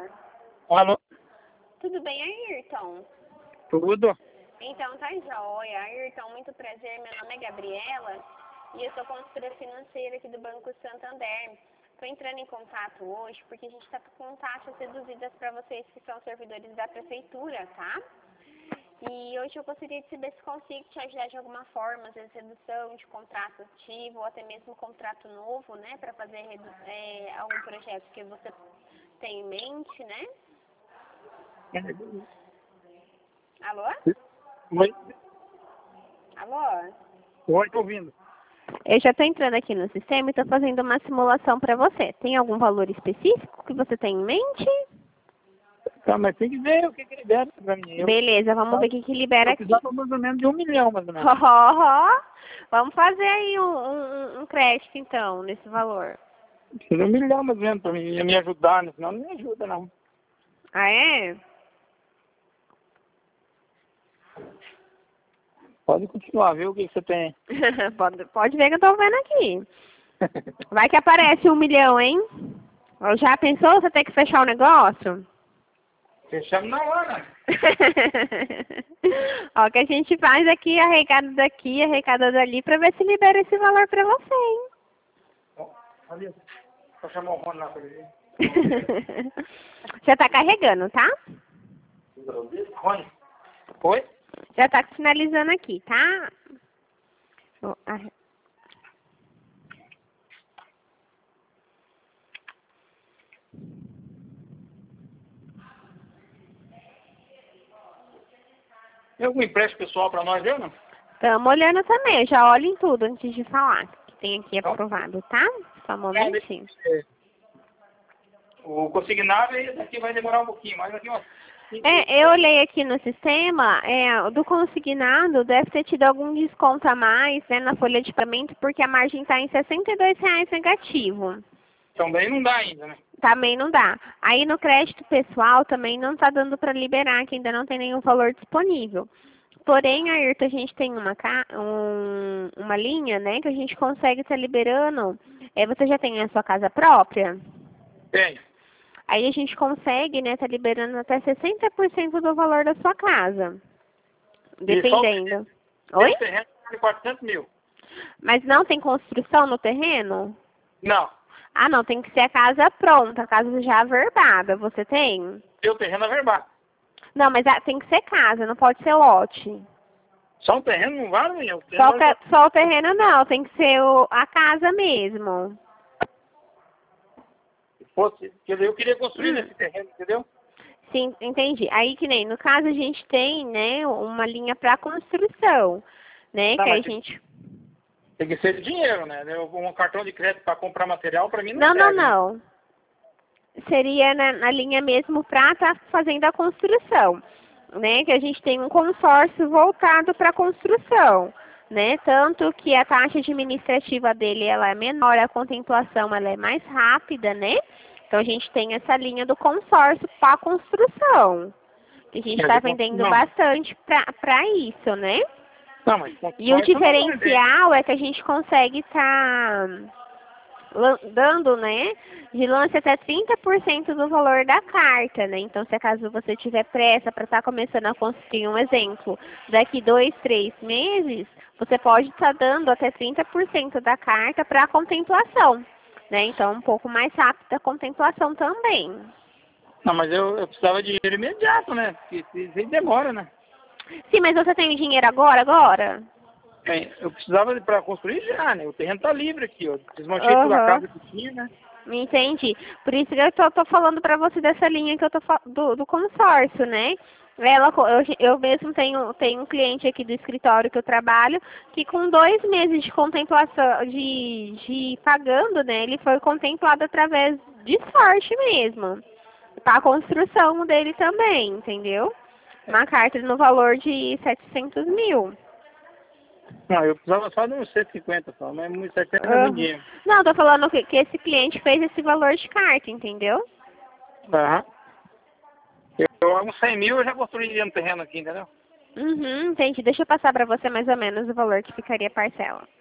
Alô? Tudo bem, Ayrton? Tudo? Então, tá joia. Ayrton, muito prazer. Meu nome é Gabriela e eu sou consultora financeira aqui do Banco Santander. Estou entrando em contato hoje porque a gente está com taxas reduzidas para vocês que são servidores da prefeitura, tá? E hoje eu gostaria de saber se consigo te ajudar de alguma forma, às vezes redução de contrato ativo ou até mesmo contrato novo, né? Para fazer algum projeto que você tem em mente, né? Alô? Oi? Alô? Oi, tô ouvindo. Eu já estou entrando aqui no sistema e estou fazendo uma simulação para você. Tem algum valor específico que você tem em mente? Tá, mas tem que ver o que libera pra mim. Beleza, vamos ver o que libera Eu aqui. precisava mais ou menos de 1 milhão, mais ou menos. Vamos fazer aí um crédito, então, nesse valor. Precisa de 1 milhão, mais ou menos, pra mim me ajudar, né? Senão não me ajuda, não. Ah, é? Pode continuar, viu o que você tem. Pode ver que eu tô vendo aqui. Vai que aparece 1 milhão, hein? Já pensou você ter que fechar o negócio? Fechamos na hora. Ó, o que a gente faz aqui, arrecada daqui, arrecada dali, pra ver se libera esse valor pra você, hein? Ali, vou chamar o Rony lá pra ele. Já tá carregando, tá? Rony. Oi? Já tá finalizando aqui, tá? Tem algum empréstimo pessoal pra nós, viu, não? Estamos olhando também, eu já olho em tudo antes de falar. Que tem aqui aprovado, tá? Só um momentinho. O consignado aí daqui vai demorar um pouquinho, mas aqui, ó. Eu olhei aqui no sistema, do consignado deve ter tido algum desconto a mais, né, na folha de pagamento, porque a margem está em R$ 62 negativo. Também não dá ainda, né? Também não dá. Aí no crédito pessoal também não está dando para liberar, que ainda não tem nenhum valor disponível. Porém, Ayrton, a gente tem uma linha, né, que a gente consegue estar liberando. Você já tem a sua casa própria? Tem. Aí a gente consegue, né, tá liberando até 60% do valor da sua casa. Dependendo. Oi? O terreno de 400 mil. Mas não tem construção no terreno? Não. Ah, não, tem que ser a casa pronta, a casa já averbada. Você tem? Tem o terreno averbado. Não, mas tem que ser casa, não pode ser lote. Só um terreno não vale, meu? Só o terreno não, tem que ser a casa mesmo. Quer dizer, eu queria construir nesse terreno, entendeu? Sim, entendi. Aí que nem, no caso a gente tem, né, uma linha para construção, né, Tá, que a mas gente... tem que ser dinheiro, né? Um cartão de crédito para comprar material, para mim não Não, serve. não. Seria na linha mesmo para estar fazendo a construção, né, que a gente tem um consórcio voltado para a construção, né, tanto que a taxa administrativa dele ela é menor, a contemplação ela é mais rápida, né, então a gente tem essa linha do consórcio para a construção, que a gente está vendendo bastante para isso, né. Não, mas E o diferencial é que a gente consegue estar dando, né, de lance até 30% do valor da carta, né? Então, se acaso você tiver pressa para estar começando a construir, um exemplo, daqui 2, 3 meses, você pode estar dando até 30% da carta para a contemplação, né? Então, um pouco mais rápido a contemplação também. Não, mas eu precisava de dinheiro imediato, né? Porque isso demora, né? Sim, mas você tem o dinheiro agora? Eu precisava para construir já, né? O terreno tá livre aqui, ó. Desmanchei toda a casa que tinha, né? Entendi. Por isso que eu tô falando para você dessa linha que eu tô do consórcio, né? Eu mesmo tenho um cliente aqui do escritório que eu trabalho que com 2 meses de contemplação, de pagando, né? Ele foi contemplado através de sorte mesmo. Para a construção dele também, entendeu? Uma carta no valor de 700 mil. Não, eu precisava só de uns 150 só, mas 700 é muito dinheiro. Não, tô falando que esse cliente fez esse valor de carta, entendeu? Aham. Uns 100 mil eu já construiria no terreno aqui, entendeu? Entendi. Deixa eu passar pra você mais ou menos o valor que ficaria a parcela.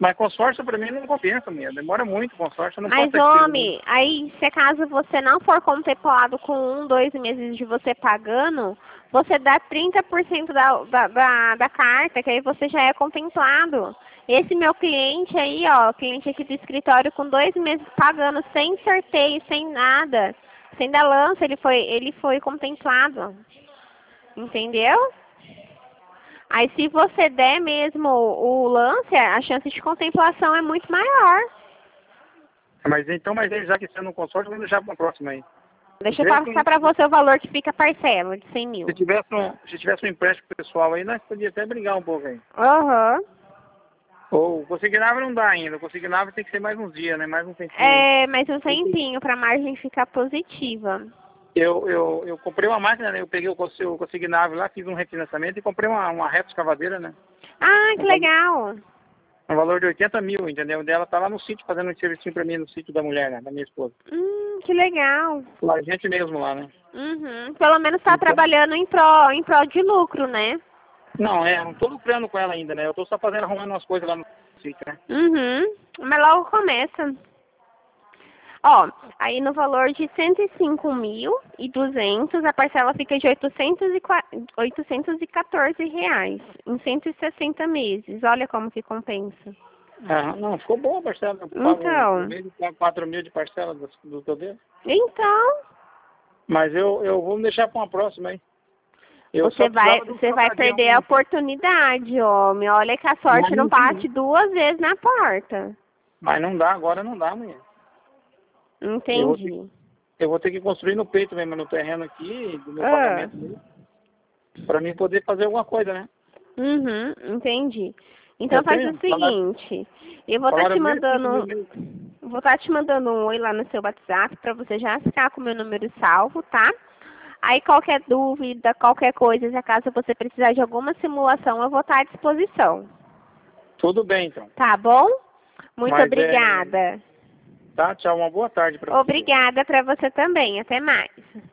Mas consórcio pra mim não compensa, mulher. Demora muito consórcio. Eu não Mas, posso ter homem, aí, se caso você não for contemplado com 1, 2 meses de você pagando, você dá 30% da carta, que aí você já é contemplado. Esse meu cliente aí, ó, cliente aqui do escritório, com 2 meses pagando, sem sorteio, sem nada, sem dar lança, ele foi contemplado. Entendeu? Aí se você der mesmo o lance, a chance de contemplação é muito maior. Mas então, aí, já que você não consórcio, vamos deixar para a próxima aí. Deixa eu passar para você o valor que fica a parcela de 100 mil. Se tivesse um empréstimo pessoal aí, nós podíamos até brigar um pouco aí. Aham. Ou o consignável não dá ainda. O consignável tem que ser mais uns dias, né? Mais um tempinho. É, mais um tempinho para a margem ficar positiva. Eu comprei uma máquina, né? Eu peguei o consignável lá, fiz um refinanciamento e comprei uma reta escavadeira, né? Ah, que legal. Um valor de 80 mil, entendeu? Dela tá lá no sítio, fazendo um serviço pra mim no sítio da mulher, né? Da minha esposa. Que legal. Lá, a gente mesmo lá, né? Uhum. Pelo menos tá Então, trabalhando em prol de lucro, né? Não tô lucrando com ela ainda, né? Eu tô só arrumando umas coisas lá no sítio, né? Uhum. Mas logo começa. Ó, aí no valor de 105.200, a parcela fica de 814 reais, em 160 meses. Olha como que compensa. Ah, não, ficou boa a parcela. Eu Então. pago 4 mil de parcela do teu dedo. Então, Mas eu vou deixar para uma próxima aí. você vai perder a oportunidade, homem. Olha que a sorte não bate 2 vezes na porta. Mas não dá, agora não dá, mulher. Entendi. Eu vou ter que construir no peito mesmo, no terreno aqui, do meu pagamento, para mim poder fazer alguma coisa, né? Uhum, entendi. Então faz o seguinte, eu vou estar te mandando, um oi lá no seu WhatsApp para você já ficar com o meu número salvo, tá? Aí qualquer dúvida, qualquer coisa, se acaso você precisar de alguma simulação, eu vou estar à disposição. Tudo bem, então. Tá bom? Muito obrigada. Tá, tchau, uma boa tarde para você. Obrigada para você também. Até mais.